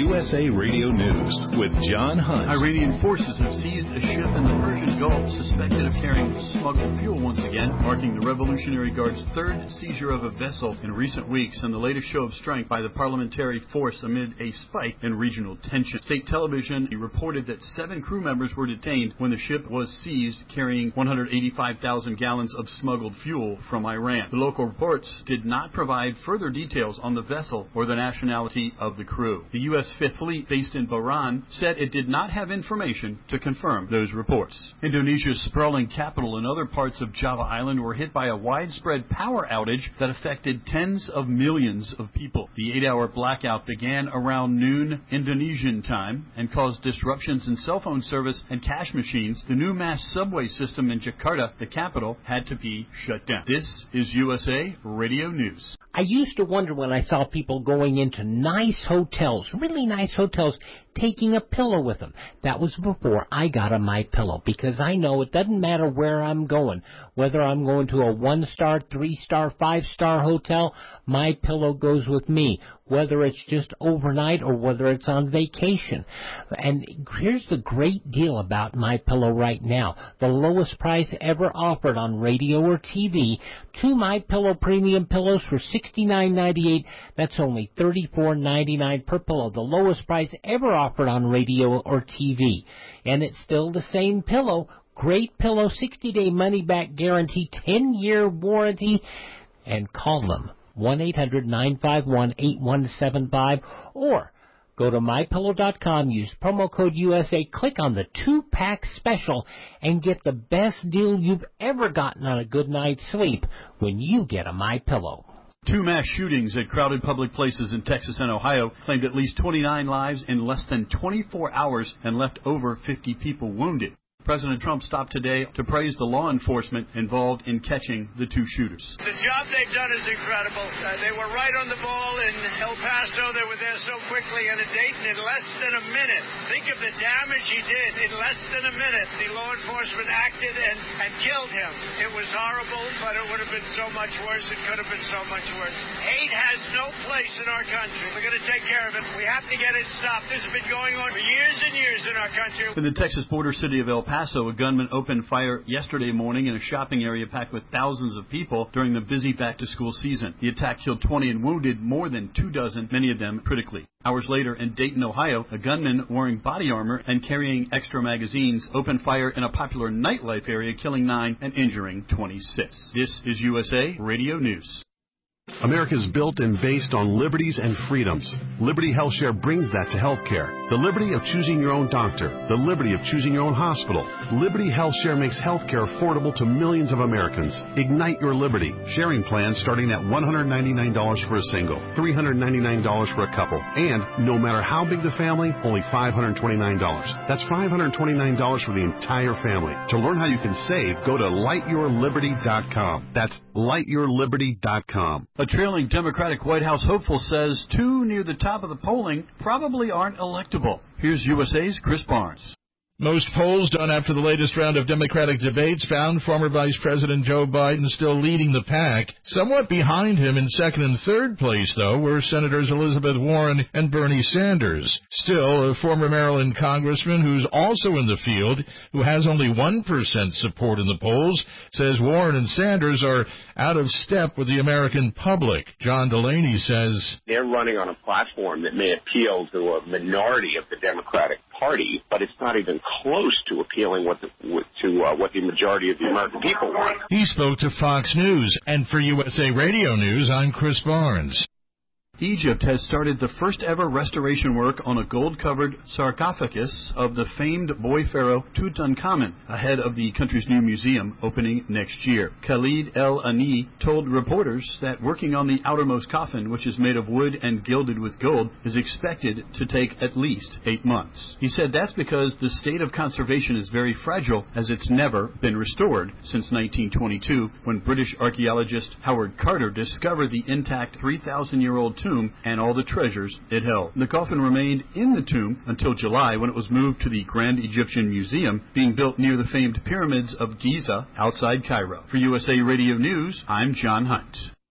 USA Radio News with John Hunt. Iranian forces have seized a ship in the Persian Gulf suspected of carrying smuggled fuel once again, marking the Revolutionary Guard's third seizure of a vessel in recent weeks and the latest show of strength by the parliamentary force amid a spike in regional tension. State television reported that 7 crew members were detained when the ship was seized carrying 185,000 gallons of smuggled fuel from Iran. The local reports did not provide further details on the vessel or the nationality of the crew. The U.S. Fifth Fleet, based in Bahrain, said it did not have information to confirm those reports. Indonesia's sprawling capital and other parts of Java Island were hit by a widespread power outage that affected tens of millions of people. The 8-hour blackout began around noon Indonesian time and caused disruptions in cell phone service and cash machines. The new mass subway system in Jakarta, the capital, had to be shut down. This is USA Radio News. I used to wonder when I saw people going into nice hotels, really nice hotels, taking a pillow with them. That was before I got a MyPillow, because I know it doesn't matter where I'm going, whether I'm going to a 1-star, 3-star, 5-star hotel, MyPillow goes with me, whether it's just overnight or whether it's on vacation. And here's the great deal about MyPillow right now. The lowest price ever offered on radio or TV. 2 MyPillow premium pillows for $69.98. That's only $34.99 per pillow. The lowest price ever offered on radio or TV. And it's still the same pillow. Great pillow, 60-day money-back guarantee, 10-year warranty. And call them, 1-800-951-8175, or go to MyPillow.com, use promo code USA, click on the 2-pack special, and get the best deal you've ever gotten on a good night's sleep when you get a MyPillow. 2 mass shootings at crowded public places in Texas and Ohio claimed at least 29 lives in less than 24 hours and left over 50 people wounded. President Trump stopped today to praise the law enforcement involved in catching the 2 shooters. The job they've done is incredible. They were right on the ball in El Paso. They were there so quickly, and in Dayton in less than a minute. Think of the damage he did in less than a minute. The law enforcement acted and killed him. It was horrible, but it would have been so much worse. It could have been so much worse. Hate has no place in our country. We're going to take care of it. We have to get it stopped. This has been going on for years and years in our country. In the Texas border city of El Paso, a gunman opened fire yesterday morning in a shopping area packed with thousands of people during the busy back-to-school season. The attack killed 20 and wounded more than 24, many of them critically. Hours later in Dayton, Ohio, a gunman wearing body armor and carrying extra magazines opened fire in a popular nightlife area, killing 9 and injuring 26. This is USA Radio News. America is built and based on liberties and freedoms. Liberty HealthShare brings that to healthcare. The liberty of choosing your own doctor. The liberty of choosing your own hospital. Liberty HealthShare makes healthcare affordable to millions of Americans. Ignite your liberty. Sharing plans starting at $199 for a single, $399 for a couple, and no matter how big the family, only $529. That's $529 for the entire family. To learn how you can save, go to lightyourliberty.com. That's lightyourliberty.com. A trailing Democratic White House hopeful says 2 near the top of the polling probably aren't electable. Here's USA's Chris Barnes. Most polls done after the latest round of Democratic debates found former Vice President Joe Biden still leading the pack. Somewhat behind him in second and third place, though, were Senators Elizabeth Warren and Bernie Sanders. Still, a former Maryland congressman who's also in the field, who has only 1% support in the polls, says Warren and Sanders are out of step with the American public. John Delaney says they're running on a platform that may appeal to a minority of the Democratic Party, but it's not even close to appealing what the majority of the American people want. He spoke to Fox News, and for USA Radio News, I'm Chris Barnes. Egypt has started the first ever restoration work on a gold-covered sarcophagus of the famed boy pharaoh Tutankhamun ahead of the country's new museum opening next year. Khalid El Ani told reporters that working on the outermost coffin, which is made of wood and gilded with gold, is expected to take at least 8 months. He said that's because the state of conservation is very fragile, as it's never been restored since 1922, when British archaeologist Howard Carter discovered the intact 3,000-year-old tomb and all the treasures it held. The coffin remained in the tomb until July, when it was moved to the Grand Egyptian Museum, being built near the famed pyramids of Giza outside Cairo. For USA Radio News, I'm John Hunt.